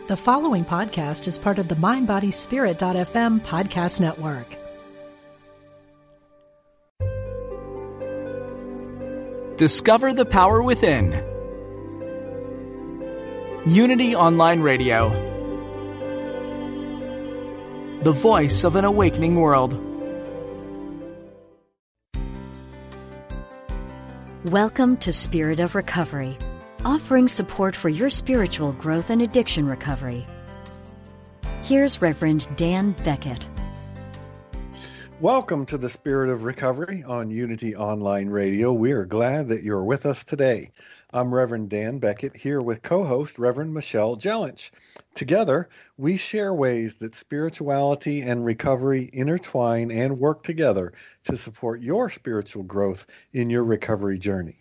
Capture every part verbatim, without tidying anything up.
The following podcast is part of the mind body spirit dot f m podcast network. Discover the power within. Unity Online Radio. The voice of an awakening world. Welcome to Spirit of Recovery, offering support for your spiritual growth and addiction recovery. Here's Reverend Dan Beckett. Welcome to the Spirit of Recovery on Unity Online Radio. We are glad that you're with us today. I'm Reverend Dan Beckett, here with co-host Reverend Michelle Jellinch. Together, we share ways that spirituality and recovery intertwine and work together to support your spiritual growth in your recovery journey.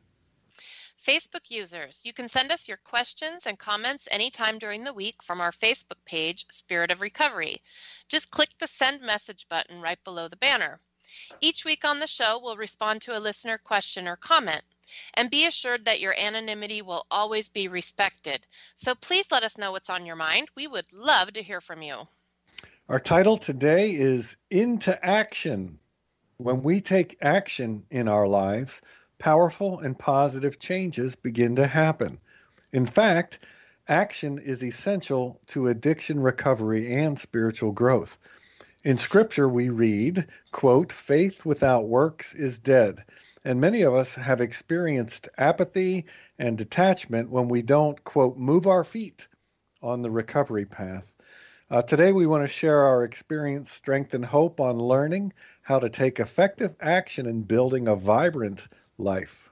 Facebook users, you can send us your questions and comments anytime during the week from our Facebook page, Spirit of Recovery. Just click the send message button right below the banner. Each week on the show, we'll respond to a listener question or comment. And be assured that your anonymity will always be respected. So please let us know what's on your mind. We would love to hear from you. Our title today is Into Action. When we take action in our lives, powerful and positive changes begin to happen. In fact, action is essential to addiction recovery and spiritual growth. In Scripture, we read, quote, "Faith without works is dead." And many of us have experienced apathy and detachment when we don't, quote, move our feet on the recovery path. Uh, today, we want to share our experience, strength, and hope on learning how to take effective action in building a vibrant life.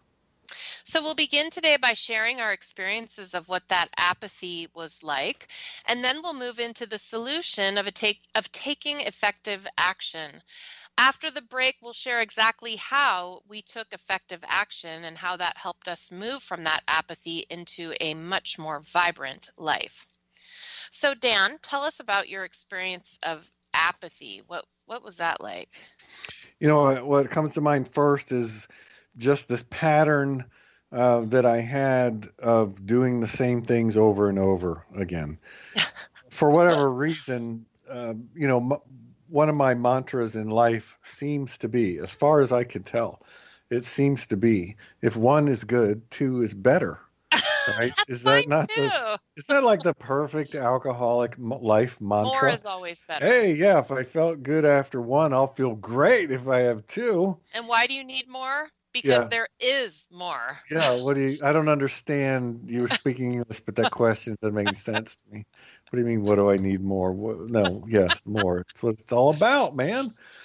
So we'll begin today by sharing our experiences of what that apathy was like, and then we'll move into the solution of a take of taking effective action. After the break, we'll share exactly how we took effective action and how that helped us move from that apathy into a much more vibrant life. So Dan, tell us about your experience of apathy. What what was that like? You know, what comes to mind first is just this pattern uh, that I had of doing the same things over and over again. For whatever reason, uh, you know, m- one of my mantras in life seems to be, as far as I can tell, it seems to be, if one is good, two is better. Right? Is that not the, is that like the perfect alcoholic m- life mantra? More is always better. Hey, yeah, if I felt good after one, I'll feel great if I have two. And why do you need more? Because Yeah. there is more. Yeah, what do you, I don't understand. You were speaking English, but that question doesn't make any sense to me. What do you mean, what do I need more? What, no, yes, more. It's what it's all about, man.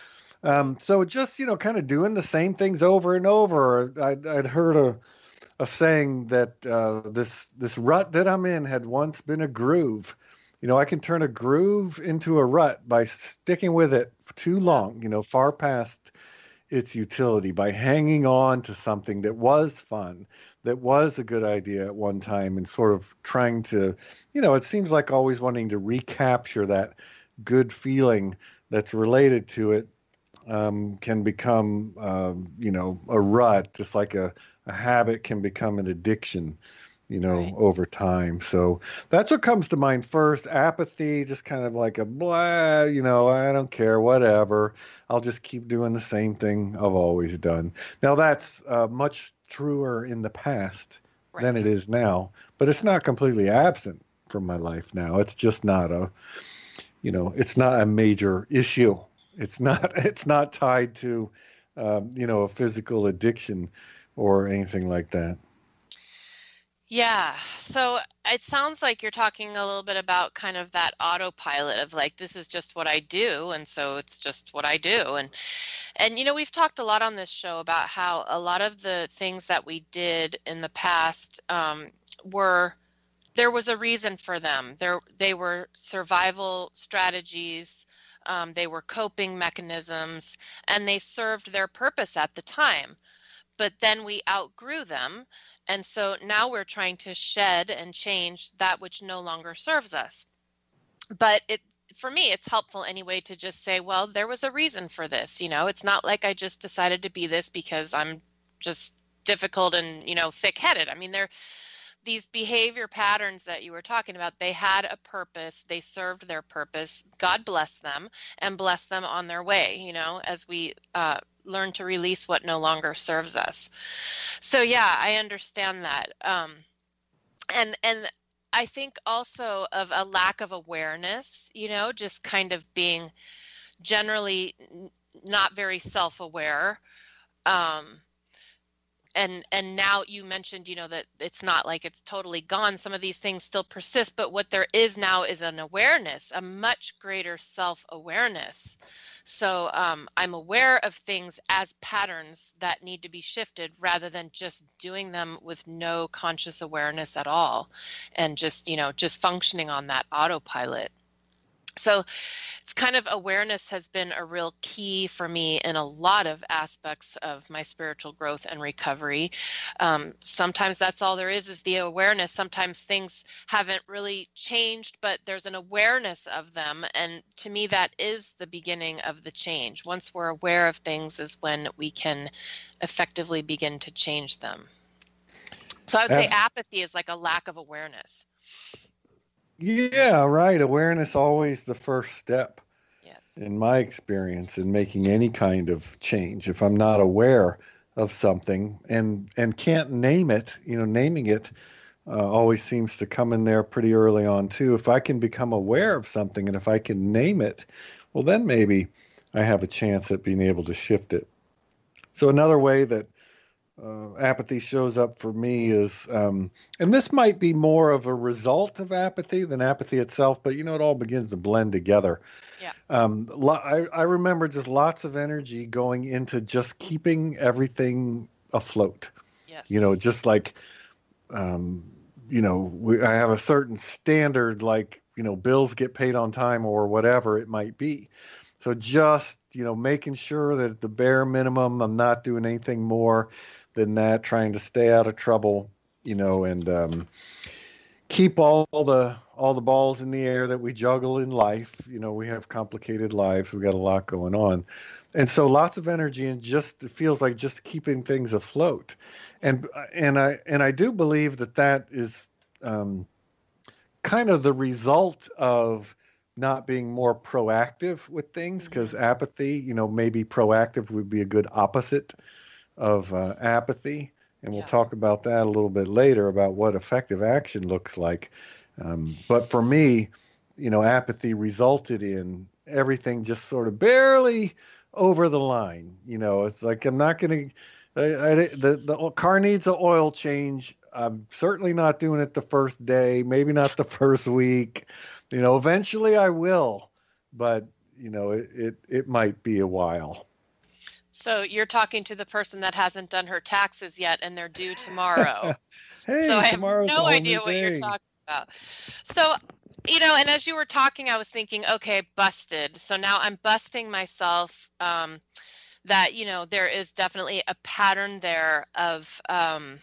Um, so just, you know, kind of doing the same things over and over. I'd, I'd heard a, a saying that uh, this this rut that I'm in had once been a groove. You know, I can turn a groove into a rut by sticking with it too long, you know, far past its utility, by hanging on to something that was fun, that was a good idea at one time, and sort of trying to, you know, it seems like always wanting to recapture that good feeling that's related to it um, can become, um, you know, a rut, just like a, a habit can become an addiction, you know, Right. over time. So that's what comes to mind first. Apathy, just kind of like a blah, you know, I don't care, whatever. I'll just keep doing the same thing I've always done. Now that's uh, much truer in the past Right. than it is now, but it's not completely absent from my life now. It's just not a, you know, it's not a major issue. It's not, it's not tied to, um, you know, a physical addiction or anything like that. Yeah. So it sounds like you're talking a little bit about kind of that autopilot of like, this is just what I do. And so it's just what I do. And, and, you know, we've talked a lot on this show about how a lot of the things that we did in the past um, were, there was a reason for them. There, they were survival strategies. Um, they were coping mechanisms, and they served their purpose at the time. But then we outgrew them. And so now we're trying to shed and change that which no longer serves us. But it, for me, it's helpful anyway to just say, well, there was a reason for this. You know, it's not like I just decided to be this because I'm just difficult and, you know, thick-headed. I mean, there these behavior patterns that you were talking about, they had a purpose. They served their purpose. God bless them and bless them on their way, you know, as we uh, learn to release what no longer serves us. So, yeah, I understand that. Um, and, and I think also of a lack of awareness, you know, just kind of being generally not very self-aware. Um, and and now you mentioned, you know, that it's not like it's totally gone. Some of these things still persist, but what there is now is an awareness, a much greater self-awareness. So um, I'm aware of things as patterns that need to be shifted rather than just doing them with no conscious awareness at all and just, you know, just functioning on that autopilot. So it's kind of awareness has been a real key for me in a lot of aspects of my spiritual growth and recovery. Um, sometimes that's all there is, is the awareness. Sometimes things haven't really changed, but there's an awareness of them. And to me, that is the beginning of the change. Once we're aware of things is when we can effectively begin to change them. So I would say apathy is like a lack of awareness. Yeah, right. Awareness always the first step, yes, in my experience, in making any kind of change. If I'm not aware of something and and can't name it, you know, naming it uh, always seems to come in there pretty early on too. If I can become aware of something and if I can name it, well, then maybe I have a chance at being able to shift it. So another way that Uh, apathy shows up for me is, um, and this might be more of a result of apathy than apathy itself, but you know, it all begins to blend together. Yeah. Um, lo- I, I remember just lots of energy going into just keeping everything afloat. Yes. You know, just like, um, you know, we, I have a certain standard, like, you know, bills get paid on time or whatever it might be. So just, you know, making sure that at the bare minimum, I'm not doing anything more than that, trying to stay out of trouble, you know, and um, keep all the all the balls in the air that we juggle in life. You know, we have complicated lives. We got a lot going on. And so lots of energy and just it feels like just keeping things afloat. And and I and I do believe that that is um, kind of the result of not being more proactive with things, because mm-hmm. apathy, you know, maybe proactive would be a good opposite of uh, apathy. And we'll yeah. talk about that a little bit later about what effective action looks like. Um, but for me, you know, apathy resulted in everything just sort of barely over the line. You know, it's like, I'm not going to, the, the car needs an oil change. I'm certainly not doing it the first day, maybe not the first week. You know, eventually I will, but, you know, it, it, it might be a while. So you're talking to the person that hasn't done her taxes yet and they're due tomorrow. Hey, so I have tomorrow's no idea what you're talking about. So, you know, and as you were talking, I was thinking, okay, busted. So now I'm busting myself um, that, you know, there is definitely a pattern there of um,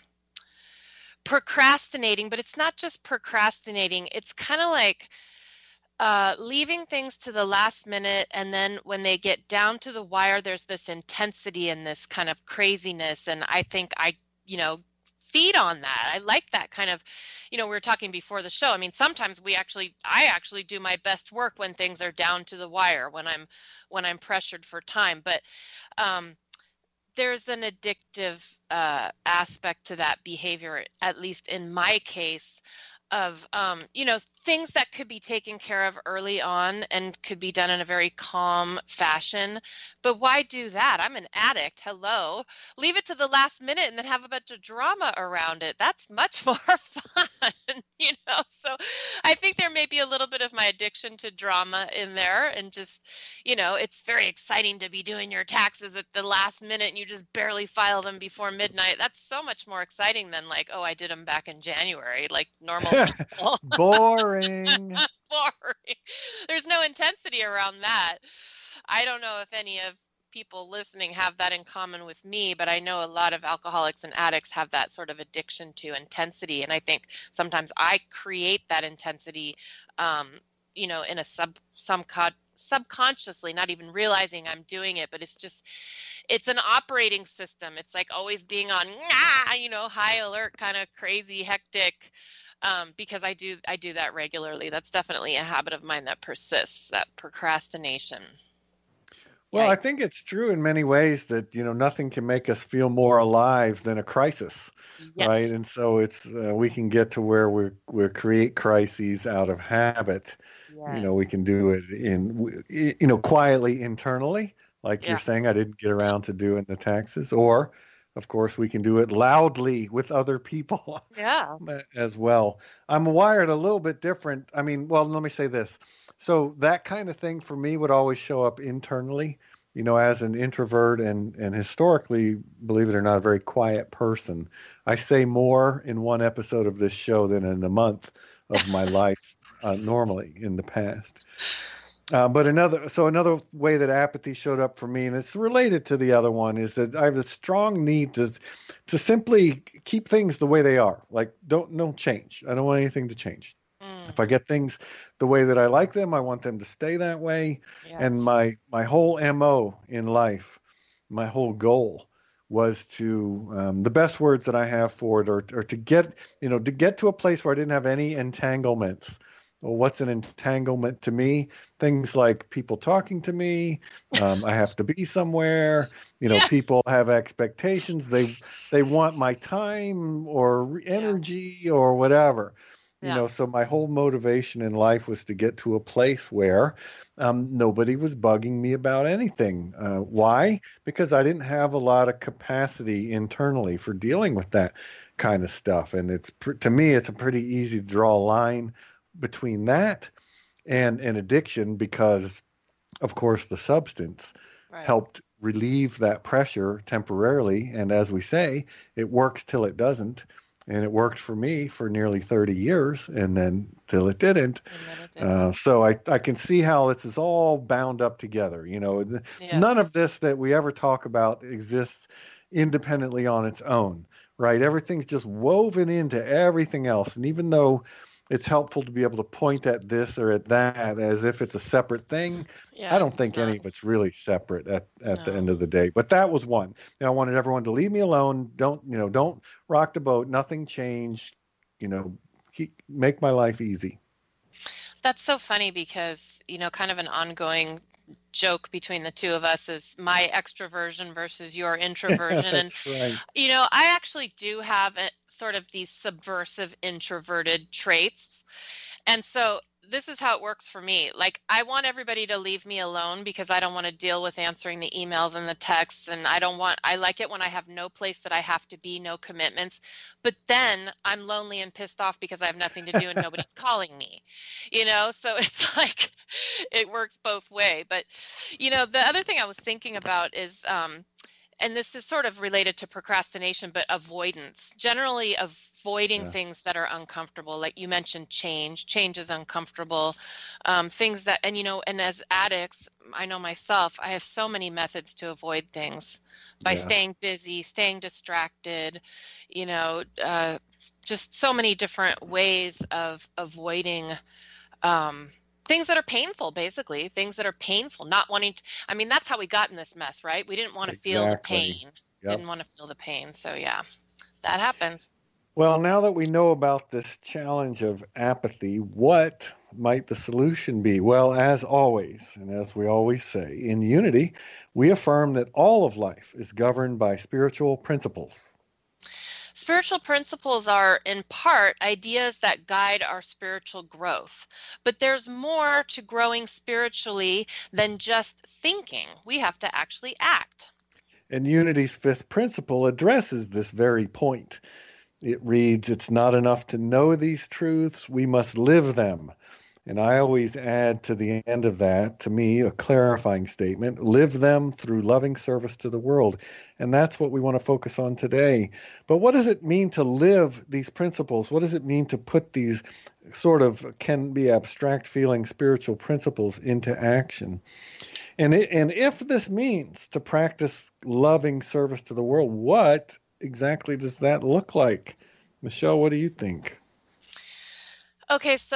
procrastinating, but it's not just procrastinating. It's kind of like Uh, leaving things to the last minute, and then when they get down to the wire, there's this intensity and this kind of craziness. And I think I, you know, feed on that. I like that kind of, you know, we were talking before the show. I mean, sometimes we actually, I actually do my best work when things are down to the wire, when I'm, when I'm pressured for time. But um, there's an addictive uh, aspect to that behavior, at least in my case, of, um, you know, things that could be taken care of early on and could be done in a very calm fashion. But why do that? I'm an addict. Hello. Leave it to the last minute and then have a bunch of drama around it. That's much more fun, you know? So I think there may be a little bit of my addiction to drama in there, and just, you know, it's very exciting to be doing your taxes at the last minute and you just barely file them before midnight. That's so much more exciting than like, oh, I did them back in January, like normal people. Boring. Boring. There's no intensity around that. I don't know if any of people listening have that in common with me, but I know a lot of alcoholics and addicts have that sort of addiction to intensity. And I think sometimes I create that intensity um, you know, in a sub, some subconsciously, not even realizing I'm doing it, but it's just, it's an operating system. It's like always being on, ah, you know, high alert, kind of crazy, hectic, um, because I do, I do that regularly. That's definitely a habit of mine that persists, that procrastination. Well, Yikes. I think it's true in many ways that, you know, nothing can make us feel more alive than a crisis, Yes. right? And so it's, uh, we can get to where we we create crises out of habit. Yes. You know, we can do it in, you know, quietly internally, like Yeah. you're saying, I didn't get around to doing the taxes. Or, of course, we can do it loudly with other people Yeah. as well. I'm wired a little bit different. I mean, well, let me say this. So that kind of thing for me would always show up internally, you know, as an introvert and, and historically, believe it or not, a very quiet person. I say more in one episode of this show than in a month of my life uh, normally in the past. Uh, but another, so another way that apathy showed up for me, and it's related to the other one, is that I have a strong need to, to simply keep things the way they are. Like, don't, don't change. I don't want anything to change. Mm. If I get things the way that I like them, I want them to stay that way. Yes. And my, my whole M O in life, my whole goal was to, um, the best words that I have for it are, are to get, you know, to get to a place where I didn't have any entanglements. Well, what's an entanglement to me? Things like people talking to me. Um, I have to be somewhere. You know, Yes. people have expectations. They they want my time or energy or whatever. You Yeah. know, so my whole motivation in life was to get to a place where um, nobody was bugging me about anything. Uh, why? Because I didn't have a lot of capacity internally for dealing with that kind of stuff. And it's pr- to me, it's a pretty easy to draw a line between that and an addiction, because, of course, the substance Right. helped relieve that pressure temporarily. And as we say, it works till it doesn't. And it worked for me for nearly thirty years, and then till it didn't. And then it didn't. Uh, so I, I can see how this is all bound up together. You know, th- Yes. none of this that we ever talk about exists independently on its own, right? Everything's just woven into everything else. And even though it's helpful to be able to point at this or at that as if it's a separate thing, Yeah, I don't it's think any not. of it's really separate at, at the No. end of the day. But that was one. You know, I wanted everyone to leave me alone. Don't, you know, don't rock the boat. Nothing changed. You know, keep, make my life easy. That's so funny because, you know, kind of an ongoing joke between the two of us is my extroversion versus your introversion. And, That's right. you know, I actually do have a, sort of these subversive introverted traits. And so this is how it works for me. Like, I want everybody to leave me alone because I don't want to deal with answering the emails and the texts. And I don't want, I like it when I have no place that I have to be, no commitments. But then I'm lonely and pissed off because I have nothing to do and nobody's calling me, you know? So it's like, it works both way. But, you know, the other thing I was thinking about is, um, and this is sort of related to procrastination, but avoidance, generally avoiding Yeah. things that are uncomfortable. Like you mentioned, change, change is uncomfortable. Um, things that, and, you know, and as addicts, I know myself, I have so many methods to avoid things by Yeah. staying busy, staying distracted, you know, uh, just so many different ways of avoiding, um, things that are painful, basically things that are painful, not wanting to, I mean, that's how we got in this mess, right? We didn't want to feel the Exactly. pain, Yep. didn't want to feel the pain. So yeah, that happens. Well, now that we know about this challenge of apathy, what might the solution be? Well, as always, and as we always say, in Unity, we affirm that all of life is governed by spiritual principles. Spiritual principles are, in part, ideas that guide our spiritual growth. But there's more to growing spiritually than just thinking. We have to actually act. And Unity's fifth principle addresses this very point. It reads, "It's not enough to know these truths, we must live them." And I always add to the end of that, to me, a clarifying statement, live them through loving service to the world. And that's what we want to focus on today. But what does it mean to live these principles? What does it mean to put these sort of, can be abstract feeling spiritual principles into action? And, it, and if this means to practice loving service to the world, what exactly does that look like? Michelle, what do you think? Okay, so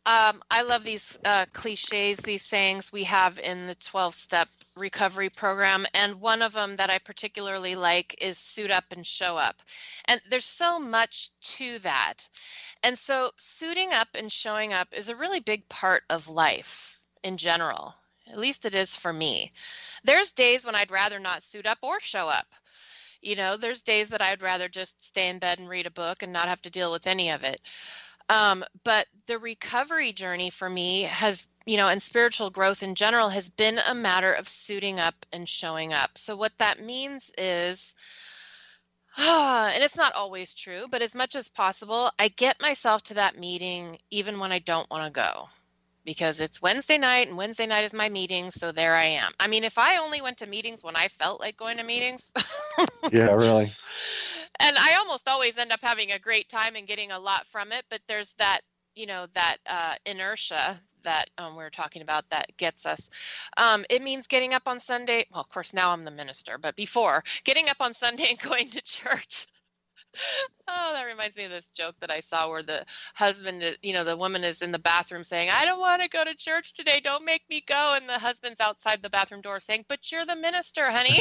um, I love these uh, cliches, these sayings we have in the twelve-step recovery program. And one of them that I particularly like is suit up and show up. And there's so much to that. And so suiting up and showing up is a really big part of life in general. At least it is for me. There's days when I'd rather not suit up or show up. You know, there's days that I'd rather just stay in bed and read a book and not have to deal with any of it. Um, but the recovery journey for me has, you know, and spiritual growth in general has been a matter of suiting up and showing up. So what that means is, ah, and it's not always true, but as much as possible, I get myself to that meeting even when I don't want to go. Because it's Wednesday night and Wednesday night is my meeting. So there I am. I mean, if I only went to meetings when I felt like going to meetings. Yeah, really. And I almost always end up having a great time and getting a lot from it. But there's that, you know, that uh, inertia that um, we we're talking about that gets us. Um, it means getting up on Sunday. Well, of course, now I'm the minister, but before getting up on Sunday and going to church. Oh, that reminds me of this joke that I saw where the husband, is, you know, the woman is in the bathroom saying, I don't want to go to church today. Don't make me go. And the husband's outside the bathroom door saying, but you're the minister, honey.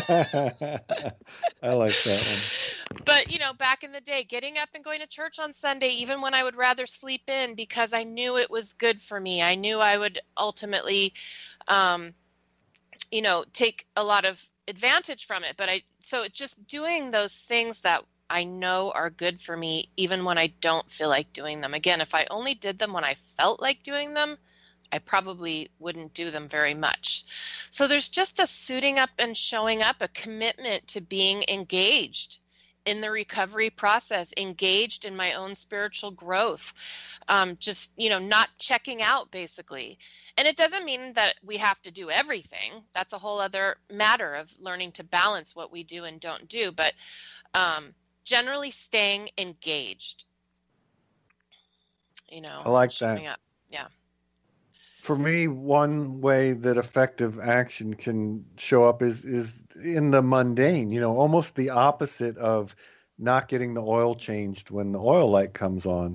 I like that one. But, you know, back in the day, getting up and going to church on Sunday, even when I would rather sleep in because I knew it was good for me. I knew I would ultimately, um, you know, take a lot of advantage from it. But I, so just doing those things that I know are good for me, even when I don't feel like doing them. Again, if I only did them when I felt like doing them, I probably wouldn't do them very much. So there's just a suiting up and showing up, a commitment to being engaged in the recovery process, engaged in my own spiritual growth, um, just, you know, not checking out basically. And it doesn't mean that we have to do everything. That's a whole other matter of learning to balance what we do and don't do. But, um, generally staying engaged, you know, I like showing that. Up. Yeah. For me, one way that effective action can show up is is in the mundane, you know, almost the opposite of not getting the oil changed when the oil light comes on.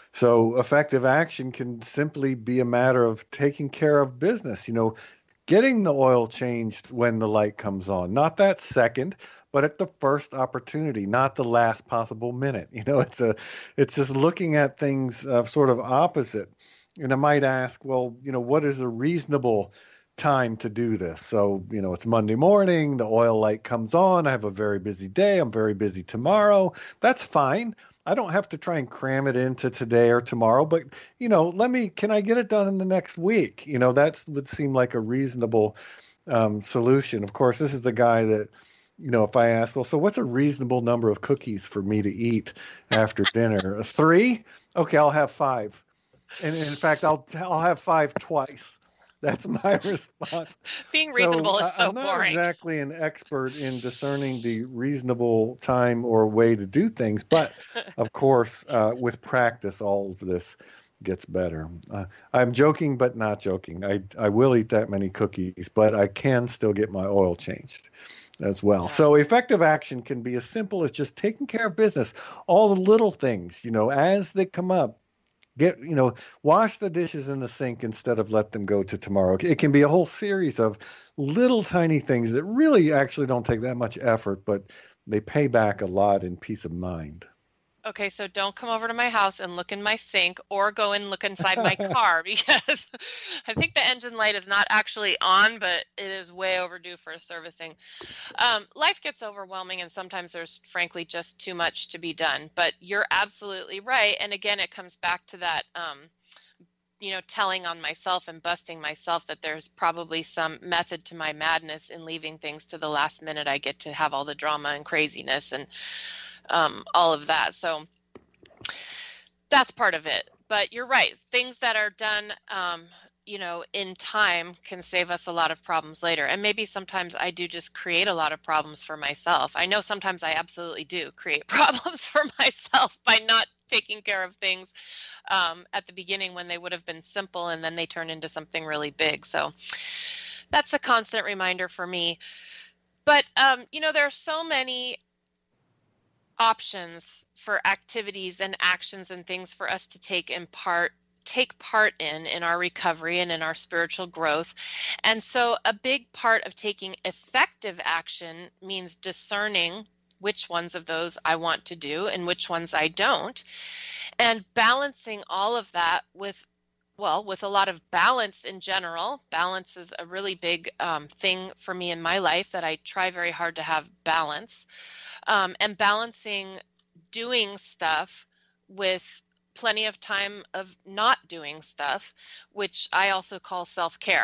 So effective action can simply be a matter of taking care of business, you know, getting the oil changed when the light comes on, not that second, but at the first opportunity, not the last possible minute. You know, it's a, it's just looking at things uh, sort of opposite. And I might ask, well, you know, what is a reasonable time to do this? So, you know, it's Monday morning, the oil light comes on, I have a very busy day, I'm very busy tomorrow. That's fine. I don't have to try and cram it into today or tomorrow, but, you know, let me, can I get it done in the next week? You know, that would seem like a reasonable um, solution. Of course, this is the guy that, you know, if I ask, well, so what's a reasonable number of cookies for me to eat after dinner? Three? Okay, I'll have five. And in fact, I'll I'll have five twice. That's my response. Being reasonable so, is so I'm not boring. exactly an expert in discerning the reasonable time or way to do things, but of course, uh, with practice, all of this gets better. Uh, I'm joking, but not joking. I I will eat that many cookies, but I can still get my oil changed as well. Yeah. So effective action can be as simple as just taking care of business, all the little things, you know, as they come up. Get, you know, wash the dishes in the sink instead of let them go to tomorrow. It can be a whole series of little tiny things that really actually don't take that much effort, but they pay back a lot in peace of mind. Okay, so don't come over to my house and look in my sink or go and look inside my car because I think the engine light is not actually on, but it is way overdue for a servicing. Um, life gets overwhelming and sometimes there's frankly just too much to be done, but you're absolutely right. And again, it comes back to that, um, you know, telling on myself and busting myself that there's probably some method to my madness in leaving things to the last minute. I get to have all the drama and craziness and Um, all of that. So that's part of it. But you're right. Things that are done, um, you know, in time can save us a lot of problems later. And maybe sometimes I do just create a lot of problems for myself. I know sometimes I absolutely do create problems for myself by not taking care of things um, at the beginning when they would have been simple and then they turn into something really big. So that's a constant reminder for me. But, um, you know, there are so many options for activities and actions and things for us to take in part take part in in our recovery and in our spiritual growth. And so a big part of taking effective action means discerning which ones of those I want to do and which ones I don't, and balancing all of that with, well, with a lot of balance in general. Balance is a really big um, thing for me in my life, that I try very hard to have balance, um, and balancing doing stuff with plenty of time of not doing stuff, which I also call self-care.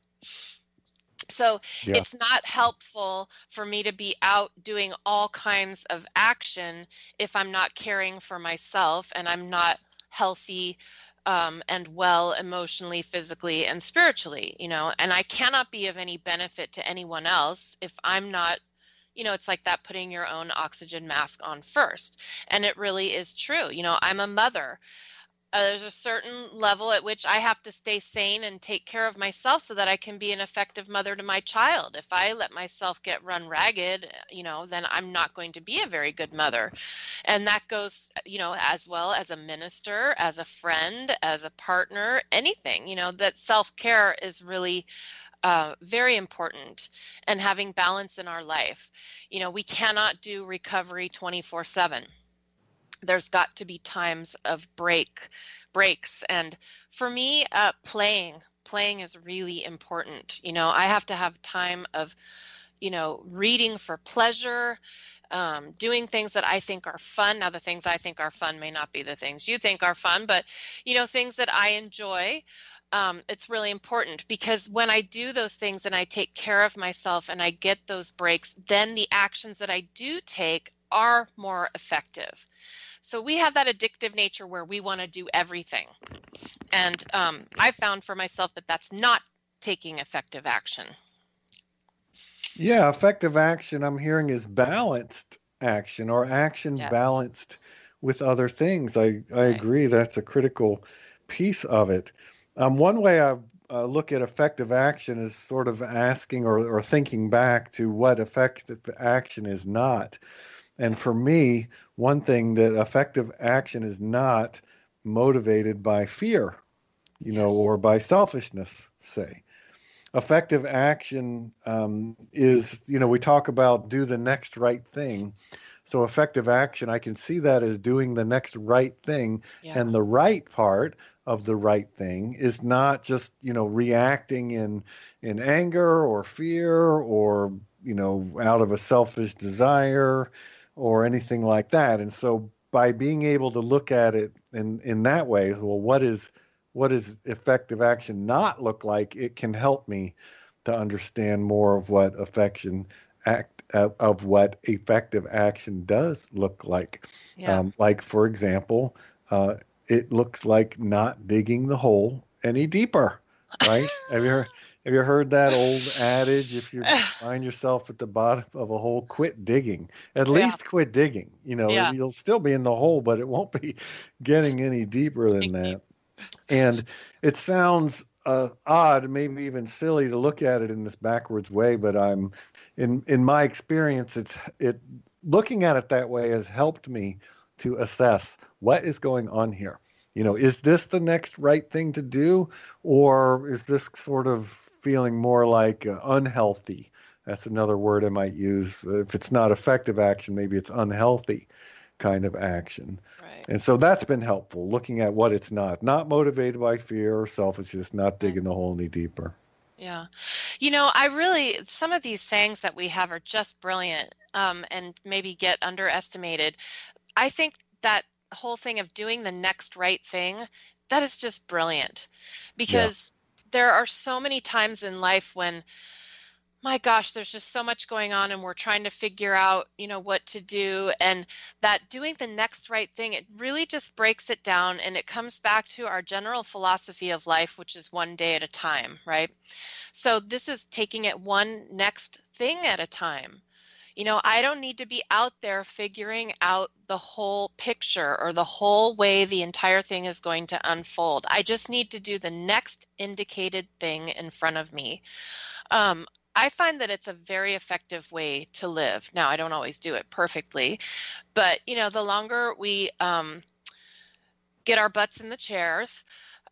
So Yeah. it's not helpful for me to be out doing all kinds of action if I'm not caring for myself and I'm not healthy um, and well emotionally, physically, and spiritually, you know, and I cannot be of any benefit to anyone else if I'm not, you know, it's like that putting your own oxygen mask on first. And it really is true. You know, I'm a mother. Uh, there's a certain level at which I have to stay sane and take care of myself so that I can be an effective mother to my child. If I let myself get run ragged, you know, then I'm not going to be a very good mother. And that goes, you know, as well as a minister, as a friend, as a partner, anything, you know, that self-care is really uh, very important, and having balance in our life. You know, we cannot do recovery twenty-four seven. There's got to be times of break, breaks. And for me, uh, playing, playing is really important. You know, I have to have time of, you know, reading for pleasure, um, doing things that I think are fun. Now, the things I think are fun may not be the things you think are fun, but, you know, things that I enjoy. Um, it's really important, because when I do those things and I take care of myself and I get those breaks, then the actions that I do take are more effective. So we have that addictive nature where we want to do everything. And um, I found for myself that that's not taking effective action. Yeah, effective action I'm hearing is balanced action, or action Yes. balanced with other things. I, I Right. agree that's a critical piece of it. Um, one way I uh, look at effective action is sort of asking or, or thinking back to what effective action is not. And for me, one thing that effective action is not motivated by fear, you know, Yes. or by selfishness, say. Effective action um, is, you know, we talk about do the next right thing. So effective action, I can see that as doing the next right thing. Yeah. And the right part of the right thing is not just, you know, reacting in in anger or fear or, you know, out of a selfish desire or anything like that. And so by being able to look at it in, in that way, well, what is what does effective action not look like? It can help me to understand more of what affection act uh, of what effective action does look like. Yeah. Um, like, for example, uh, it looks like not digging the hole any deeper, right? Have you heard? Have you heard that old adage? If you find yourself at the bottom of a hole, quit digging. At Yeah. least quit digging. You know, Yeah. you'll still be in the hole, but it won't be getting any deeper than Dig that. deep. And it sounds uh, odd, maybe even silly to look at it in this backwards way, but I'm in in my experience, it's it looking at it that way has helped me to assess what is going on here. You know, is this the next right thing to do, or is this sort of feeling more like uh, unhealthy? That's another word I might use. If it's not effective action, maybe it's unhealthy kind of action. Right. And so that's been helpful, looking at what it's not, not motivated by fear or selfishness, not digging the hole any deeper. Yeah. You know, I really, some of these sayings that we have are just brilliant, um, and maybe get underestimated. I think that whole thing of doing the next right thing, that is just brilliant, because there are so many times in life when, my gosh, there's just so much going on and we're trying to figure out, you know, what to do. And that doing the next right thing, it really just breaks it down, and it comes back to our general philosophy of life, which is one day at a time, right? So this is taking it one next thing at a time. You know, I don't need to be out there figuring out the whole picture or the whole way the entire thing is going to unfold. I just need to do the next indicated thing in front of me. Um, I find that it's a very effective way to live. Now, I don't always do it perfectly, but, you know, the longer we um, get our butts in the chairs,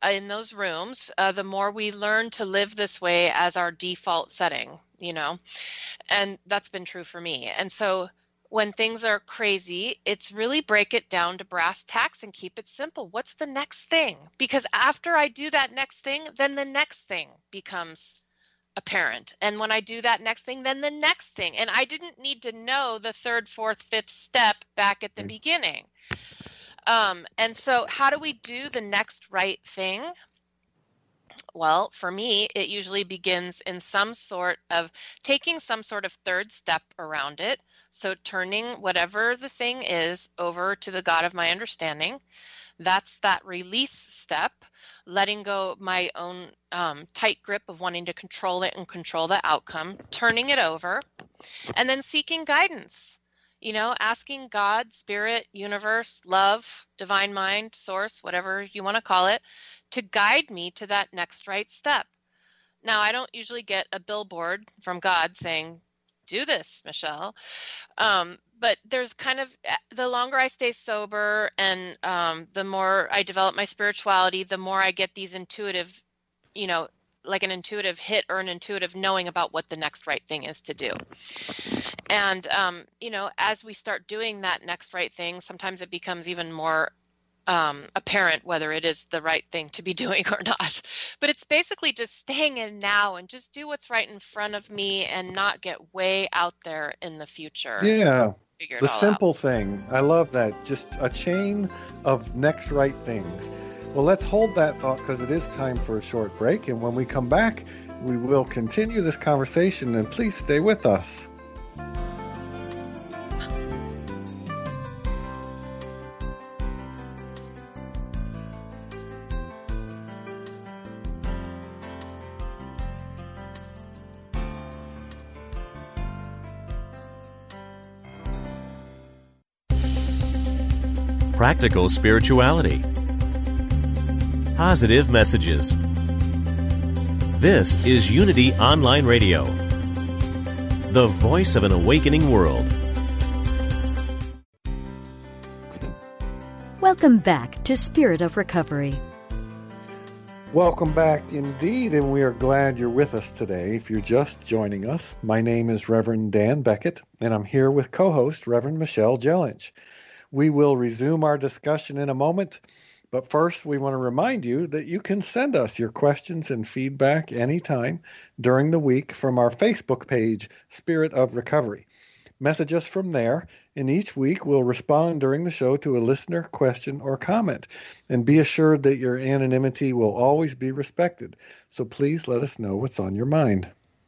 in those rooms, uh, the more we learn to live this way as our default setting, you know, and that's been true for me. And so when things are crazy, it's really break it down to brass tacks and keep it simple. What's the next thing? Because after I do that next thing, then the next thing becomes apparent. And when I do that next thing, then the next thing. And I didn't need to know the third, fourth, fifth step back at the beginning. Um, and so how do we do the next right thing? Well, for me, it usually begins in some sort of taking some sort of third step around it. So turning whatever the thing is over to the God of my understanding. That's that release step, letting go of my own um, tight grip of wanting to control it and control the outcome, turning it over, and then seeking guidance. You know, asking God, spirit, universe, love, divine mind, source, whatever you want to call it, to guide me to that next right step. Now, I don't usually get a billboard from God saying, do this, Michelle. Um, but there's kind of, the longer I stay sober and um, the more I develop my spirituality, the more I get these intuitive, you know, like an intuitive hit or an intuitive knowing about what the next right thing is to do. And, um, you know, as we start doing that next right thing, sometimes it becomes even more um, apparent whether it is the right thing to be doing or not. But it's basically just staying in now and just do what's right in front of me and not get way out there in the future. Yeah. Figure it The all simple out. thing. I love that. Just a chain of next right things. Well, let's hold that thought because it is time for a short break. And when we come back, we will continue this conversation. And please stay with us. Practical spirituality. Positive messages. This is Unity Online Radio, the voice of an awakening world. Welcome back to Spirit of Recovery. Welcome back indeed, and we are glad you're with us today. If you're just joining us, my name is Reverend Dan Beckett, and I'm here with co-host Reverend Michelle Jellinch. We will resume our discussion in a moment, but first we want to remind you that you can send us your questions and feedback anytime during the week from our Facebook page, Spirit of Recovery. Message us from there, and each week we'll respond during the show to a listener question or comment. And be assured that your anonymity will always be respected. So please let us know what's on your mind.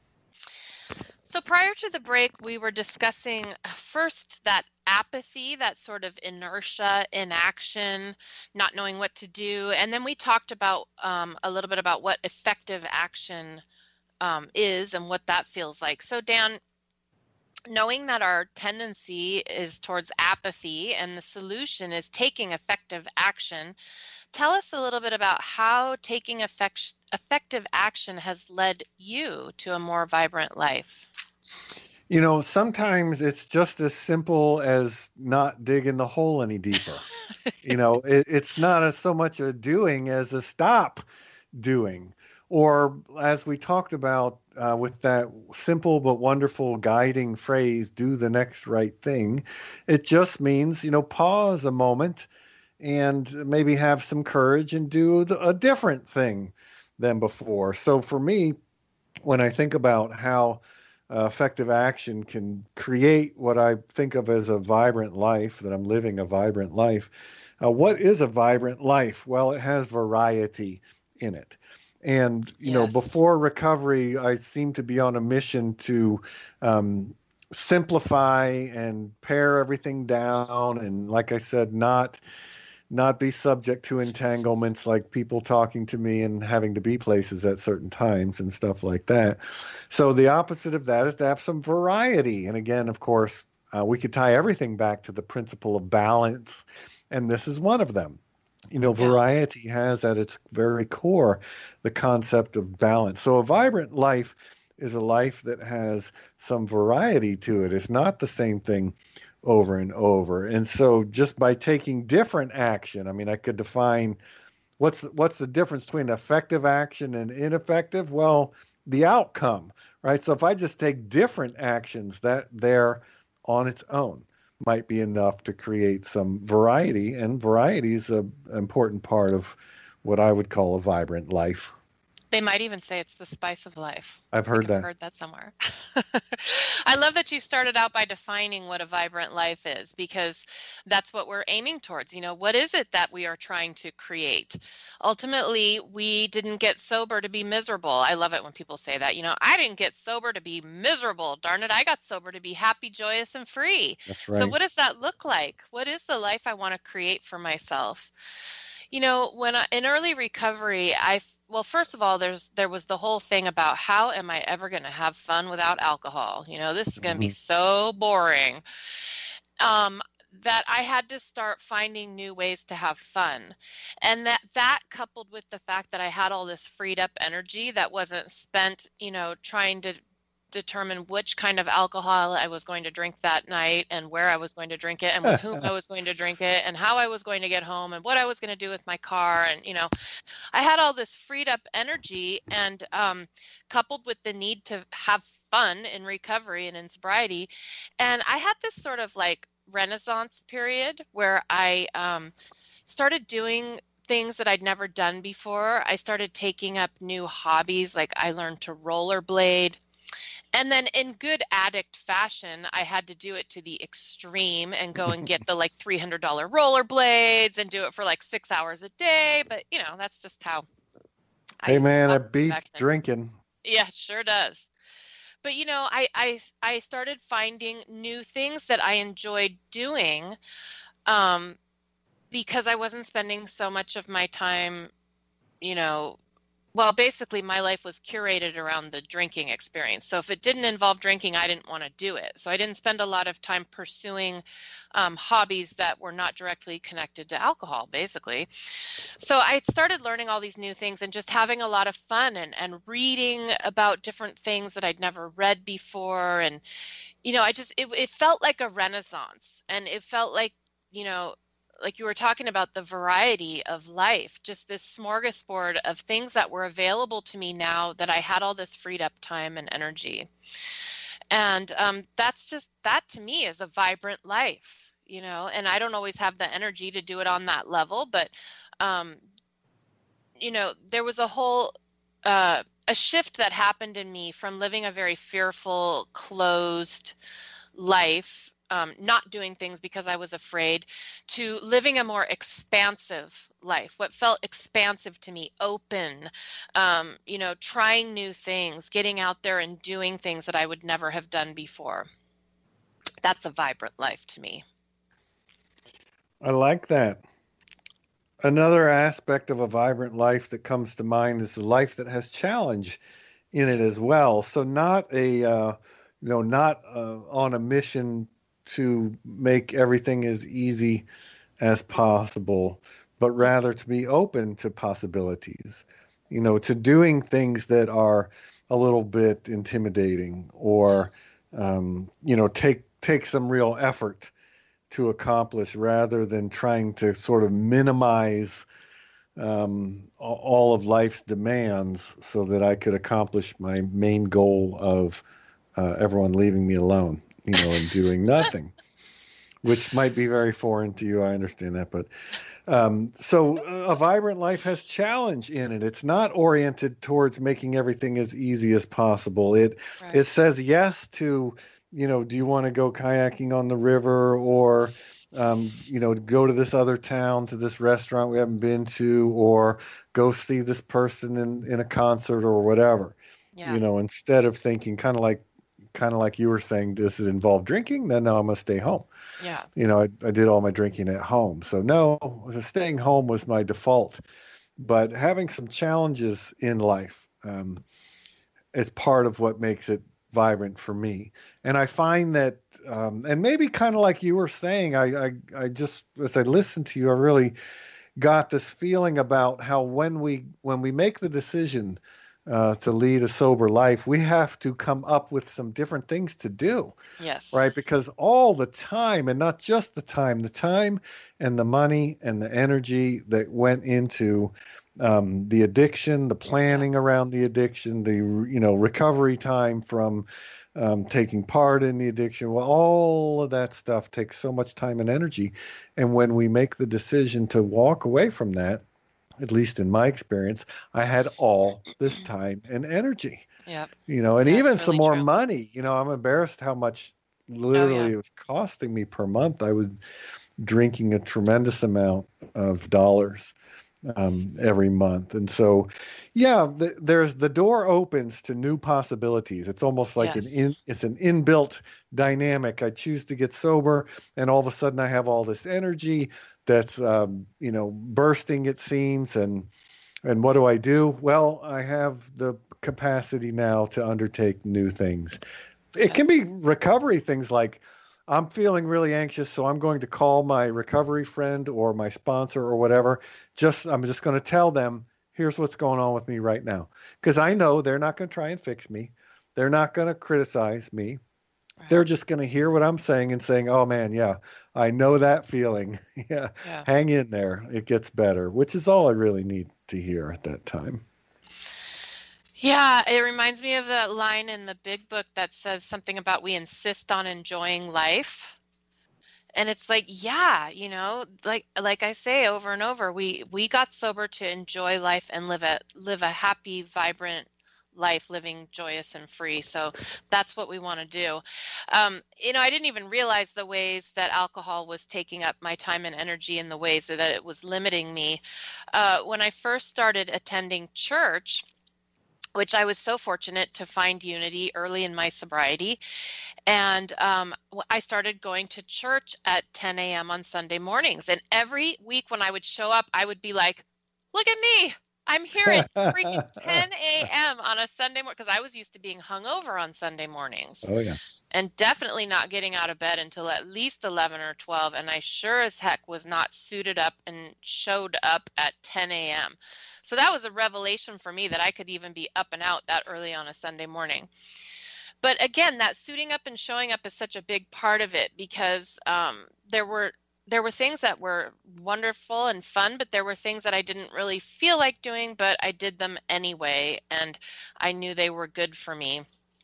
So prior to the break, we were discussing first that apathy, that sort of inertia, inaction, not knowing what to do. And then we talked about um, a little bit about what effective action um, is and what that feels like. So Dan, knowing that our tendency is towards apathy and the solution is taking effective action, tell us a little bit about how taking effect- effective action has led you to a more vibrant life. You know, sometimes it's just as simple as not digging the hole any deeper. You know, it, it's not a, so much a doing as a stop doing. Or as we talked about uh, with that simple but wonderful guiding phrase, do the next right thing, it just means, you know, pause a moment and maybe have some courage and do the, a different thing than before. So for me, when I think about how uh, effective action can create what I think of as a vibrant life, that I'm living a vibrant life, uh, what is a vibrant life? Well, it has variety in it. And, you yes. know, before recovery, I seemed to be on a mission to um, simplify and pare everything down. And like I said, not not be subject to entanglements like people talking to me and having to be places at certain times and stuff like that. So the opposite of that is to have some variety. And again, of course, uh, we could tie everything back to the principle of balance. And this is one of them. You know, variety has at its very core the concept of balance. So a vibrant life is a life that has some variety to it. It's not the same thing over and over. And so just by taking different action, I mean, I could define what's what's the difference between effective action and ineffective? Well, the outcome, right? So if I just take different actions, that there on its own might be enough to create some variety, and variety is an important part of what I would call a vibrant life. They might even say it's the spice of life. I've heard that. I've heard that somewhere. I love that you started out by defining what a vibrant life is, because that's what we're aiming towards. You know, what is it that we are trying to create? Ultimately, we didn't get sober to be miserable. I love it when people say that. You know, I didn't get sober to be miserable. Darn it, I got sober to be happy, joyous, and free. That's right. So what does that look like? What is the life I want to create for myself? You know, when I, in early recovery, I well, first of all, there's there was the whole thing about how am I ever going to have fun without alcohol? You know, this is going to Mhm. be so boring. Um, that I had to start finding new ways to have fun. And that that coupled with the fact that I had all this freed up energy that wasn't spent, you know, trying to determine which kind of alcohol I was going to drink that night and where I was going to drink it and with whom I was going to drink it and how I was going to get home and what I was going to do with my car. And, you know, I had all this freed up energy, and um, coupled with the need to have fun in recovery and in sobriety. And I had this sort of like renaissance period where I um, started doing things that I'd never done before. I started taking up new hobbies. Like I learned to rollerblade. And then in good addict fashion, I had to do it to the extreme and go and get the like three hundred dollars rollerblades and do it for like six hours a day. But, you know, that's just how I Hey used to man, it operate beats back then. drinking. Yeah, it sure does. But, you know, I, I, I started finding new things that I enjoyed doing um, because I wasn't spending so much of my time, you know, well, basically my life was curated around the drinking experience. So if it didn't involve drinking, I didn't want to do it. So I didn't spend a lot of time pursuing um, hobbies that were not directly connected to alcohol, basically. So I started learning all these new things and just having a lot of fun and, and reading about different things that I'd never read before. And, you know, I just, it, it felt like a renaissance, and it felt like, you know, like you were talking about the variety of life, just this smorgasbord of things that were available to me now that I had all this freed up time and energy. And um, that's just, that to me is a vibrant life, you know, and I don't always have the energy to do it on that level, but, um, you know, there was a whole, uh, a shift that happened in me from living a very fearful, closed life, Um, not doing things because I was afraid, to living a more expansive life, what felt expansive to me, open, um, you know, trying new things, getting out there and doing things that I would never have done before. That's a vibrant life to me. I like that. Another aspect of a vibrant life that comes to mind is a life that has challenge in it as well. So not a, uh, you know, not uh, on a mission to make everything as easy as possible, but rather to be open to possibilities, you know, to doing things that are a little bit intimidating or, um, you know, take, take some real effort to accomplish rather than trying to sort of minimize um, all of life's demands so that I could accomplish my main goal of uh, everyone leaving me alone. You know, and doing nothing, which might be very foreign to you. I understand that. But um, so a vibrant life has challenge in it. It's not oriented towards making everything as easy as possible. It Right. it says yes to, you know, do you want to go kayaking on the river, or, um, you know, go to this other town, to this restaurant we haven't been to, or go see this person in, in a concert or whatever, Yeah. you know, instead of thinking kind of like, kind of like you were saying, does it involve drinking? Then no, I'm going to stay home. Yeah. You know, I, I did all my drinking at home. So no, staying home was my default. But having some challenges in life um, is part of what makes it vibrant for me. And I find that, um, and maybe kind of like you were saying, I, I, I just, as I listened to you, I really got this feeling about how when we, when we make the decision uh, to lead a sober life, we have to come up with some different things to do. Yes. Right? Because all the time, and not just the time, the time and the money and the energy that went into um, the addiction, the planning around the addiction, the, you know, recovery time from um, taking part in the addiction. Well, all of that stuff takes so much time and energy. And when we make the decision to walk away from that, at least in my experience, I had all this time and energy. Yep. You know, and That's even really some more true. money. You know, I'm embarrassed how much literally Oh, yeah. it was costing me per month. I was drinking a tremendous amount of dollars um, every month. And so, yeah, the, there's the door opens to new possibilities. It's almost like Yes. an in, it's an inbuilt dynamic. I choose to get sober, and all of a sudden I have all this energy that's, um, you know, bursting, it seems. And, and what do I do? Well, I have the capacity now to undertake new things. It can be recovery things like, I'm feeling really anxious, so I'm going to call my recovery friend or my sponsor or whatever. Just I'm just going to tell them, here's what's going on with me right now. Because I know they're not going to try and fix me. They're not going to criticize me. Right. They're just going to hear what I'm saying and saying, oh, man, yeah, I know that feeling. yeah, Yeah. hang in there. It gets better, which is all I really need to hear at that time. Yeah, it reminds me of that line in the Big Book that says something about we insist on enjoying life. And it's like, yeah, you know, like like I say over and over, we we got sober to enjoy life and live a live a happy, vibrant life, living joyous and free. So that's what we want to do. Um, you know, I didn't even realize the ways that alcohol was taking up my time and energy, and the ways that it was limiting me. Uh, when I first started attending church, which I was so fortunate to find Unity early in my sobriety. And um, I started going to church at ten a.m. on Sunday mornings. And every week when I would show up, I would be like, look at me. I'm here at freaking ten a.m. on a Sunday morning, because I was used to being hungover on Sunday mornings. Oh, yeah. And definitely not getting out of bed until at least eleven or twelve. And I sure as heck was not suited up and showed up at ten a.m. So that was a revelation for me that I could even be up and out that early on a Sunday morning. But again, that suiting up and showing up is such a big part of it, because um, there were there were things that were wonderful and fun, but there were things that I didn't really feel like doing, but I did them anyway, and I knew they were good for me.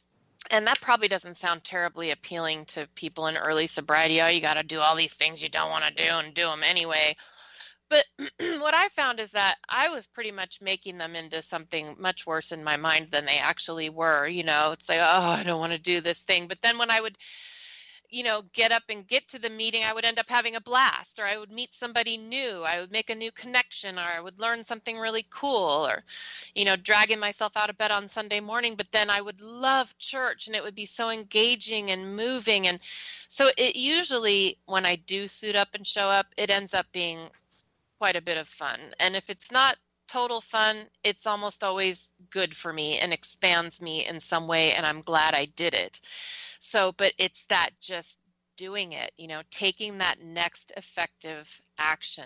And that probably doesn't sound terribly appealing to people in early sobriety. Oh, you got to do all these things you don't want to do and do them anyway. But what I found is that I was pretty much making them into something much worse in my mind than they actually were. You know, it's like, oh, I don't want to do this thing. But then when I would, you know, get up and get to the meeting, I would end up having a blast, or I would meet somebody new. I would make a new connection, or I would learn something really cool, or, you know, dragging myself out of bed on Sunday morning. But then I would love church, and it would be so engaging and moving. And so it usually, when I do suit up and show up, it ends up being quite a bit of fun. And if it's not total fun, it's almost always good for me and expands me in some way, and I'm glad I did it. So, but it's that just doing it, you know, taking that next effective action,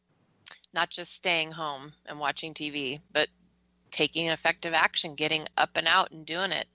not just staying home and watching T V, but taking effective action, getting up and out and doing it.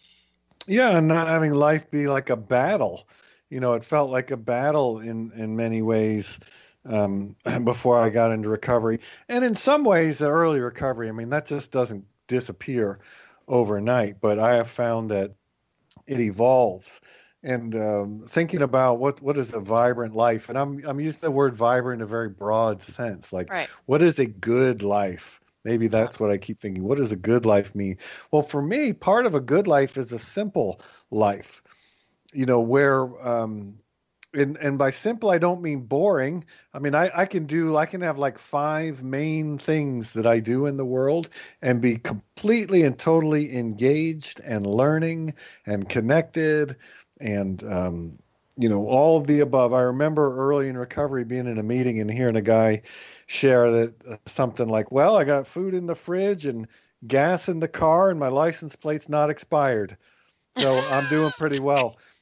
Yeah, and not having life be like a battle. You know, it felt like a battle in, in many ways. Um, before I got into recovery. And in some ways, the early recovery, I mean, that just doesn't disappear overnight, but I have found that it evolves. And um, thinking about what, what is a vibrant life, and I'm I'm using the word vibrant in a very broad sense, like Right. What is a good life? Maybe that's what I keep thinking. What does a good life mean? Well, for me, part of a good life is a simple life, you know, where um, And and by simple, I don't mean boring. I mean, I, I can do, I can have like five main things that I do in the world and be completely and totally engaged and learning and connected and, um, you know, all of the above. I remember early in recovery being in a meeting and hearing a guy share that uh, something like, well, I got food in the fridge and gas in the car and my license plate's not expired. So I'm doing pretty well.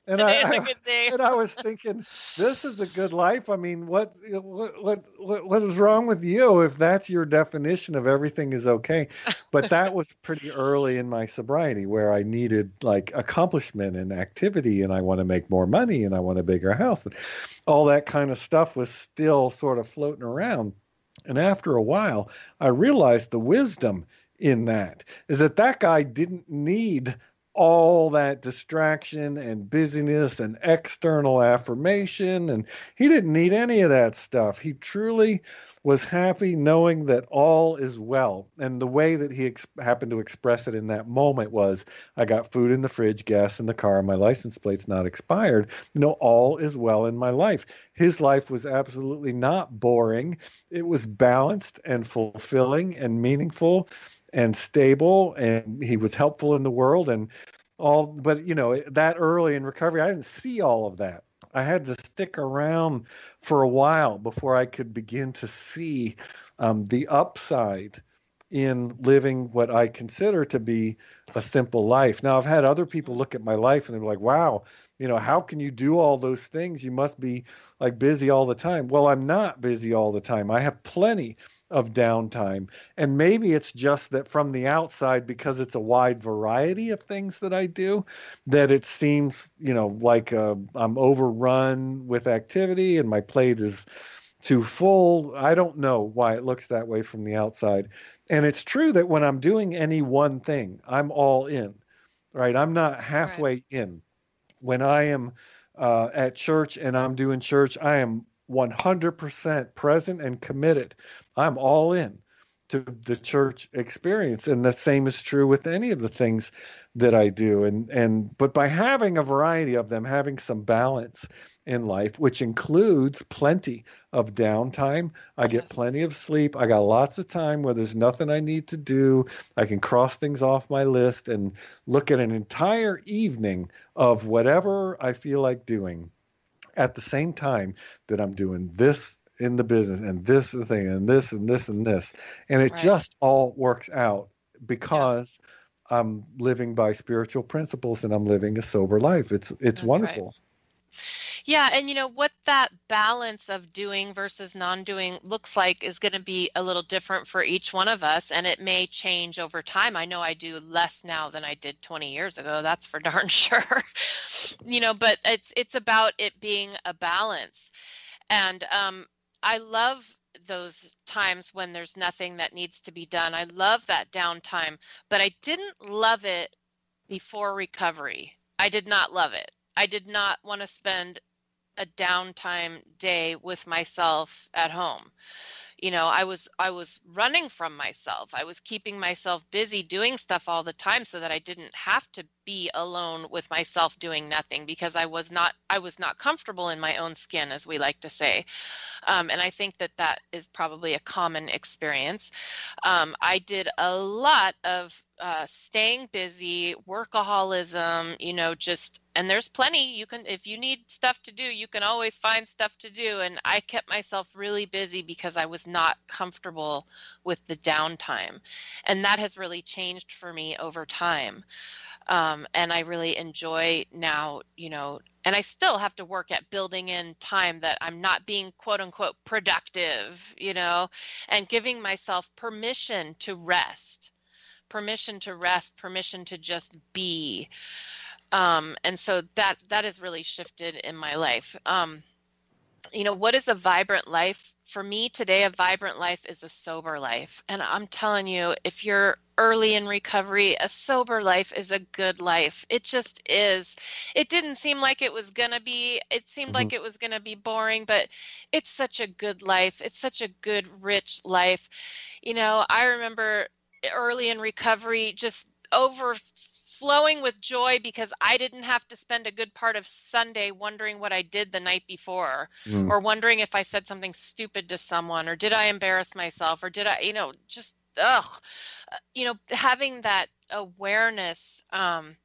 And Today I, is a I good day. and I was thinking, this is a good life. I mean, what what what what what is wrong with you if that's your definition of everything is okay? But that was pretty early in my sobriety where I needed like accomplishment and activity, and I want to make more money, and I want a bigger house, and all that kind of stuff was still sort of floating around. And after a while, I realized the wisdom in that is that that guy didn't need all that distraction and busyness and external affirmation. And he didn't need any of that stuff. He truly was happy knowing that all is well. And the way that he ex- happened to express it in that moment was, I got food in the fridge, gas in the car, my license plate's not expired. You know, all is well in my life. His life was absolutely not boring. It was balanced and fulfilling and meaningful and stable, and he was helpful in the world and all. But, you know, that early in recovery, I didn't see all of that. I had to stick around for a while before I could begin to see um, the upside in living what I consider to be a simple life. Now, I've had other people look at my life and they're like, wow, you know, how can you do all those things? You must be like busy all the time. Well, I'm not busy all the time. I have plenty of downtime. And maybe it's just that from the outside, because it's a wide variety of things that I do, that it seems, you know, like uh, I'm overrun with activity and my plate is too full. I don't know why it looks that way from the outside. And it's true that when I'm doing any one thing, I'm all in, right? I'm not halfway right. in. When I am uh, at church and I'm doing church, I am one hundred percent present and committed. I'm all in to the church experience. And the same is true with any of the things that I do. And, and, but by having a variety of them, having some balance in life, which includes plenty of downtime, I get plenty of sleep. I got lots of time where there's nothing I need to do. I can cross things off my list and look at an entire evening of whatever I feel like doing at the same time that I'm doing this in the business and this is the thing and this and this and this. And it right. just all works out because yeah. I'm living by spiritual principles and I'm living a sober life. It's it's That's wonderful. Right. Yeah. And you know what that balance of doing versus non-doing looks like is going to be a little different for each one of us. And it may change over time. I know I do less now than I did twenty years ago. That's for darn sure. You know, but it's, it's about it being a balance. And um, I love those times when there's nothing that needs to be done. I love that downtime, but I didn't love it before recovery. I did not love it. I did not want to spend a downtime day with myself at home. You know, I was I was running from myself. I was keeping myself busy doing stuff all the time so that I didn't have to be alone with myself doing nothing, because I was not I was not comfortable in my own skin, as we like to say. Um, and I think that that is probably a common experience. Um, I did a lot of uh, staying busy, workaholism, you know, just, and there's plenty you can, if you need stuff to do, you can always find stuff to do. And I kept myself really busy because I was not comfortable with the downtime. And that has really changed for me over time. Um, and I really enjoy now, you know, and I still have to work at building in time that I'm not being quote unquote productive, you know, and giving myself permission to rest, permission to rest, permission to just be. Um, and so that, that has really shifted in my life. Um, you know, what is a vibrant life? For me today, a vibrant life is a sober life. And I'm telling you, if you're early in recovery, a sober life is a good life. It just is. It didn't seem like it was going to be, it seemed mm-hmm. like it was going to be boring, but it's such a good life. It's such a good, rich life. You know, I remember early in recovery, just overflowing with joy because I didn't have to spend a good part of Sunday wondering what I did the night before, mm. or wondering if I said something stupid to someone, or did I embarrass myself, or did I, you know, just, ugh, you know, having that awareness, um,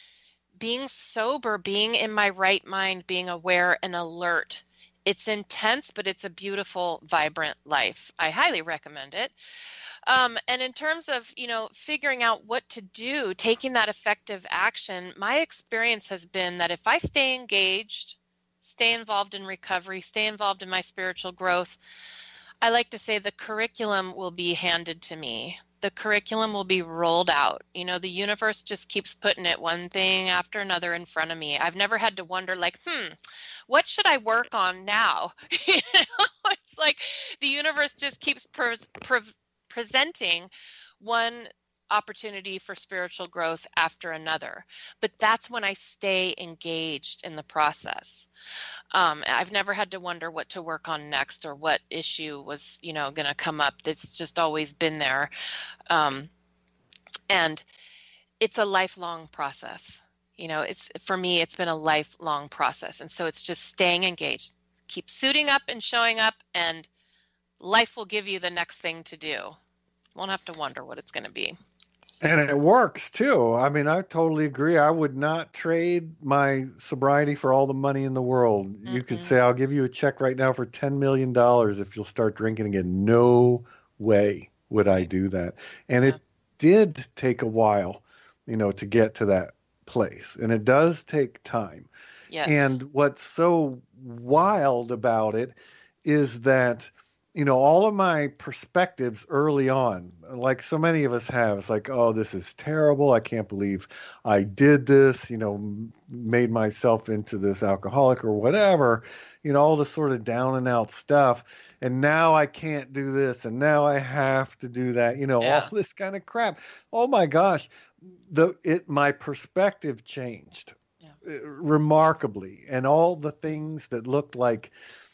being sober, being in my right mind, being aware and alert. It's intense, but it's a beautiful, vibrant life. I highly recommend it. Um, and in terms of, you know, figuring out what to do, taking that effective action, my experience has been that if I stay engaged, stay involved in recovery, stay involved in my spiritual growth, I like to say the curriculum will be handed to me. The curriculum will be rolled out. You know, the universe just keeps putting it one thing after another in front of me. I've never had to wonder like, hmm, what should I work on now? You know, it's like the universe just keeps pre- pre- presenting one opportunity for spiritual growth after another. But that's when I stay engaged in the process. Um, I've never had to wonder what to work on next or what issue was, you know, going to come up. That's just always been there. Um, and it's a lifelong process. You know, it's, for me, it's been a lifelong process. And so it's just staying engaged, keep suiting up and showing up, and life will give you the next thing to do. Won't have to wonder what it's going to be. And it works too. I mean, I totally agree. I would not trade my sobriety for all the money in the world. Mm-hmm. You could say, I'll give you a check right now for ten million dollars if you'll start drinking again. No way would I do that. And yeah. It did take a while, you know, to get to that place. And it does take time. Yes. And what's so wild about it is that, you know, all of my perspectives early on, like so many of us have, it's like, oh, this is terrible. I can't believe I did this, you know, made myself into this alcoholic or whatever, you know, all this sort of down and out stuff. And now I can't do this. And now I have to do that, you know, yeah. all this kind of crap. Oh my gosh, the it my perspective changed yeah. remarkably. And all the things that looked like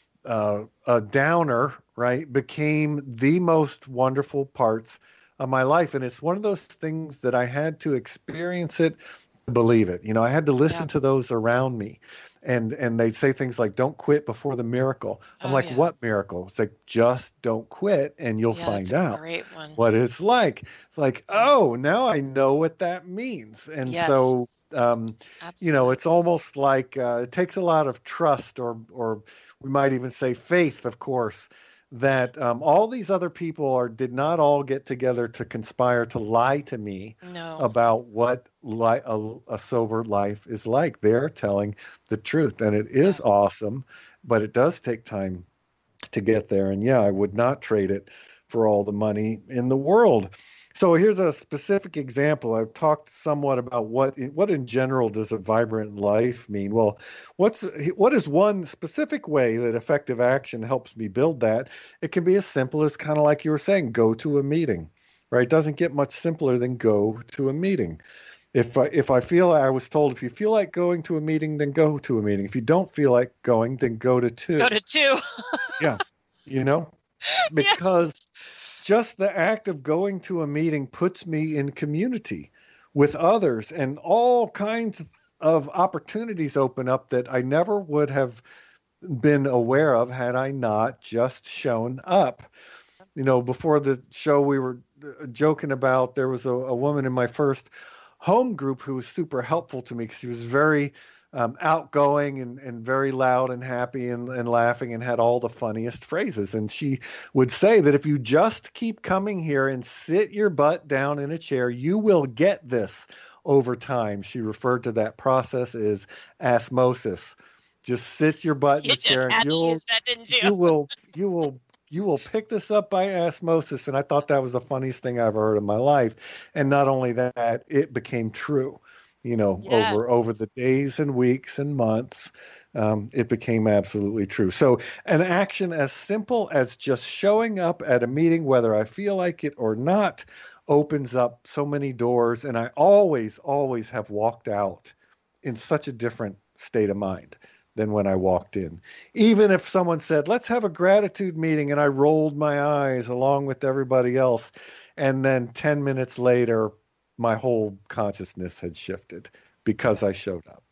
uh, a downer, right, became the most wonderful parts of my life. And it's one of those things that I had to experience it to believe it. You know, I had to listen yeah. to those around me. And and they say things like, don't quit before the miracle. I'm oh, like, yeah. what miracle? It's like, just don't quit and you'll yeah, find that's out a great one. what it's like. It's like, oh, now I know what that means. And yes. so, um, you know, it's almost like uh, it takes a lot of trust, or or we might even say faith, of course, that um, all these other people are did not all get together to conspire to lie to me no. about what li- a, a sober life is like. They're telling the truth, and it is yeah. awesome, but it does take time to get there. And yeah, I would not trade it for all the money in the world. So here's a specific example. I've talked somewhat about what what in general does a vibrant life mean. Well, what's what is one specific way that effective action helps me build that? It can be as simple as kind of like you were saying, go to a meeting, right? It doesn't get much simpler than go to a meeting. If I, if I feel, I was told, if you feel like going to a meeting, then go to a meeting. If you don't feel like going, then go to two. Go to two. yeah, you know, because. Yeah. Just the act of going to a meeting puts me in community with others, and all kinds of opportunities open up that I never would have been aware of had I not just shown up. You know, before the show, we were joking about, there was a, a woman in my first home group who was super helpful to me because she was very Um, outgoing and, and very loud and happy and, and laughing and had all the funniest phrases. And she would say that if you just keep coming here and sit your butt down in a chair, you will get this over time. She referred to that process as osmosis. Just sit your butt in you the chair and you'll, use that, didn't you? you will, you will, you will pick this up by osmosis. And I thought that was the funniest thing I ever heard in my life. And not only that, it became true. You know, yes. over over the days and weeks and months, um, it became absolutely true. So an action as simple as just showing up at a meeting, whether I feel like it or not, opens up so many doors. And I always, always have walked out in such a different state of mind than when I walked in. Even if someone said, let's have a gratitude meeting, and I rolled my eyes along with everybody else, and then ten minutes later, my whole consciousness had shifted because I showed up.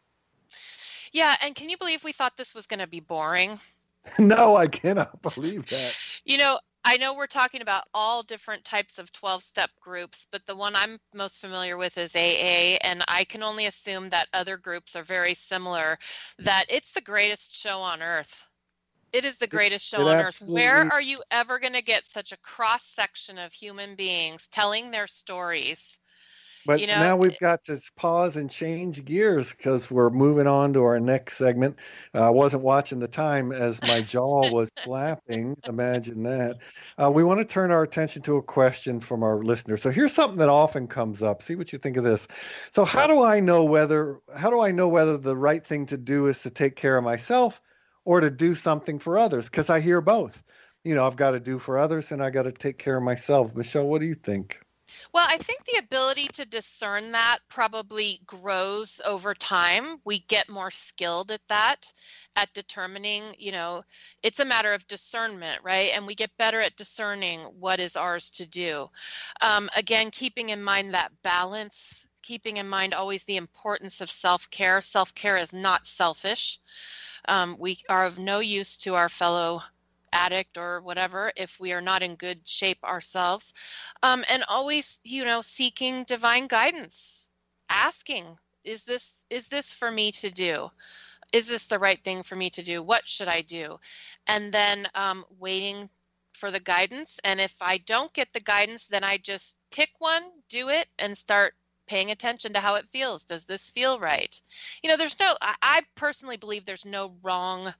Yeah. And can you believe we thought this was going to be boring? No, I cannot believe that. You know, I know we're talking about all different types of twelve-step groups, but the one I'm most familiar with is A A, and I can only assume that other groups are very similar, that it's the greatest show on earth. It is the greatest show it on earth. absolutely Where is. are you ever going to get such a cross section of human beings telling their stories? But You know, now we've got to pause and change gears because we're moving on to our next segment. Uh, I wasn't watching the time as my jaw was flapping. Imagine that. Uh, we want to turn our attention to a question from our listeners. So here's something that often comes up. See what you think of this. So how do I know whether how do I know whether the right thing to do is to take care of myself or to do something for others? Because I hear both. You know, I've got to do for others and I got to take care of myself. Michelle, what do you think? Well, I think the ability to discern that probably grows over time. We get more skilled at that, at determining, you know, it's a matter of discernment, right? And we get better at discerning what is ours to do. Um, again, keeping in mind that balance, keeping in mind always the importance of self-care. Self-care is not selfish. Um, we are of no use to our fellow addict or whatever if we are not in good shape ourselves, um, and always, you know, seeking divine guidance, asking, is this is this for me to do? Is this the right thing for me to do? What should I do? And then um, waiting for the guidance. And if I don't get the guidance, then I just pick one, do it, and start paying attention to how it feels. Does this feel right? You know, there's no, I, I personally believe there's no wrong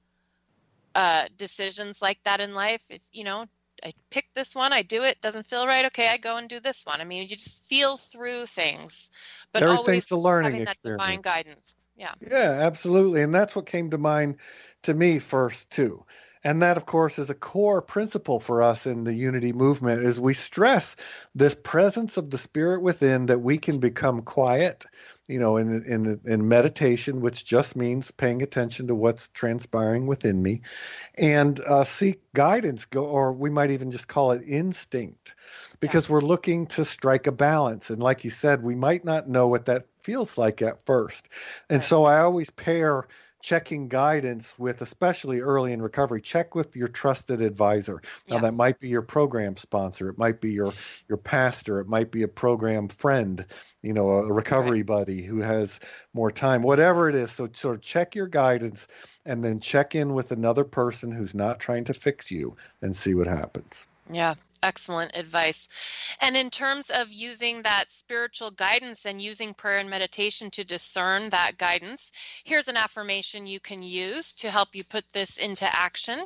uh, decisions like that in life. If, you know, I pick this one, I do it, doesn't feel right. Okay, I go and do this one. I mean, you just feel through things, but Everything's always a learning having that experience. divine guidance. Yeah. Yeah, absolutely. And that's what came to mind to me first, too. And that, of course, is a core principle for us in the Unity movement, is we stress this presence of the spirit within, that we can become quiet, you know, in in in meditation, which just means paying attention to what's transpiring within me, and uh, seek guidance, go, or we might even just call it instinct, because yeah. we're looking to strike a balance. And like you said, we might not know what that feels like at first. And right. so I always pair checking guidance with, especially early in recovery, check with your trusted advisor. Now, yeah. that might be your program sponsor. It might be your, your pastor. It might be a program friend, you know, a recovery right. buddy who has more time, whatever it is. So sort of check your guidance and then check in with another person who's not trying to fix you and see what happens. Yeah. Excellent advice. And in terms of using that spiritual guidance and using prayer and meditation to discern that guidance, here's an affirmation you can use to help you put this into action.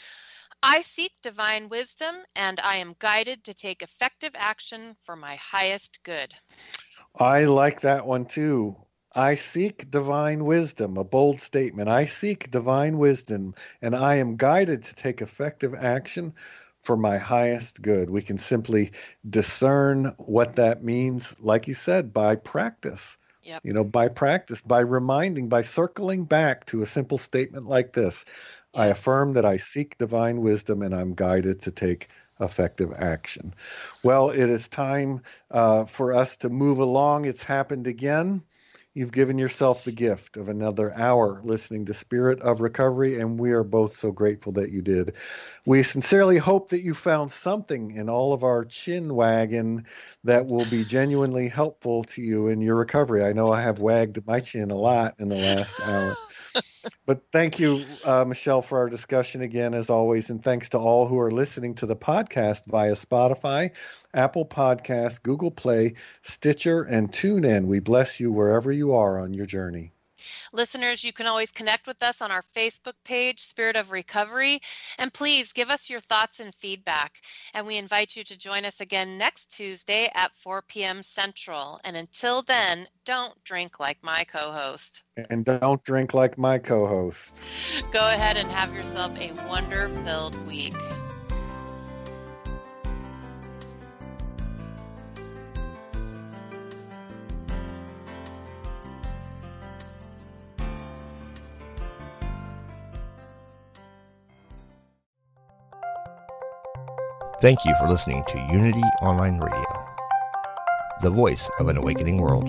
I seek divine wisdom, and I am guided to take effective action for my highest good. I like that one too. I seek divine wisdom, a bold statement. I seek divine wisdom, and I am guided to take effective action for my highest good. We can simply discern what that means, like you said, by practice. Yep. You know, by practice, by reminding, by circling back to a simple statement like this. Yes. I affirm that I seek divine wisdom and I'm guided to take effective action. Well, it is time uh, for us to move along. It's happened again. You've given yourself the gift of another hour listening to Spirit of Recovery, and we are both so grateful that you did. We sincerely hope that you found something in all of our chin wagging that will be genuinely helpful to you in your recovery. I know I have wagged my chin a lot in the last hour. But thank you, uh, Michelle, for our discussion again, as always. And thanks to all who are listening to the podcast via Spotify, Apple Podcasts, Google Play, Stitcher, and TuneIn. We bless you wherever you are on your journey. Listeners, you can always connect with us on our Facebook page, Spirit of Recovery, and please give us your thoughts and feedback. And we invite you to join us again next Tuesday at four p.m. Central. And until then, don't drink like my co-host. And don't drink like my co-host. Go ahead and have yourself a wonder-filled week. Thank you for listening to Unity Online Radio, the voice of an awakening world.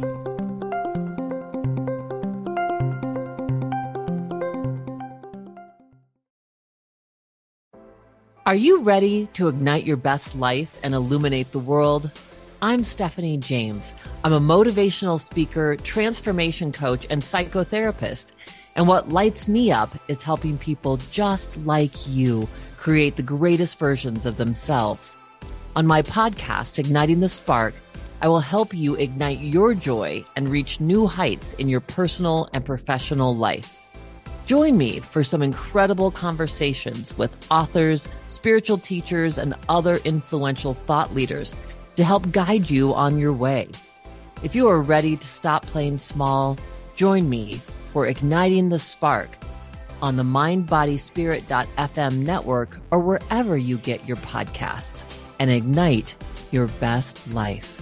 Are you ready to ignite your best life and illuminate the world? I'm Stephanie James. I'm a motivational speaker, transformation coach, and psychotherapist. And what lights me up is helping people just like you create the greatest versions of themselves. On my podcast, Igniting the Spark, I will help you ignite your joy and reach new heights in your personal and professional life. Join me for some incredible conversations with authors, spiritual teachers, and other influential thought leaders to help guide you on your way. If you are ready to stop playing small, join me for Igniting the Spark on the mind body spirit dot f m network or wherever you get your podcasts, and ignite your best life.